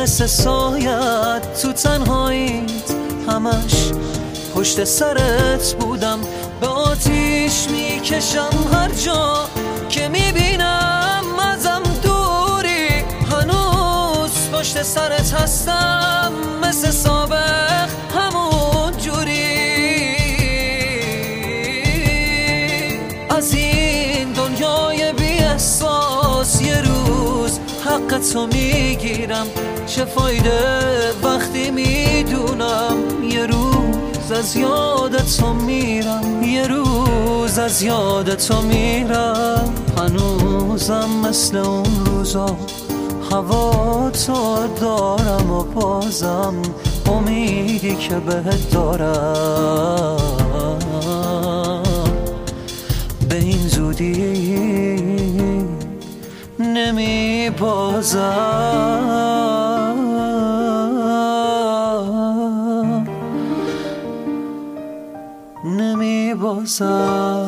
مثل سایت تو تنهاییت، همش پشت سرت بودم، به آتیش میکشم هر جا که میبینم ازم دوری. هنوز پشت سرت هستم مثل سابق همون جوری. از این دنیای بی احساس یه روز حق تو میگیرم، چه فایده وقتی میدونم یه روز از یاد تو میرم، یه روز از یاد تو میرم. هنوزم مثل اون روزا هوا تو دارم و بازم امیدی که بهت دارم به این زودی نمی بازم.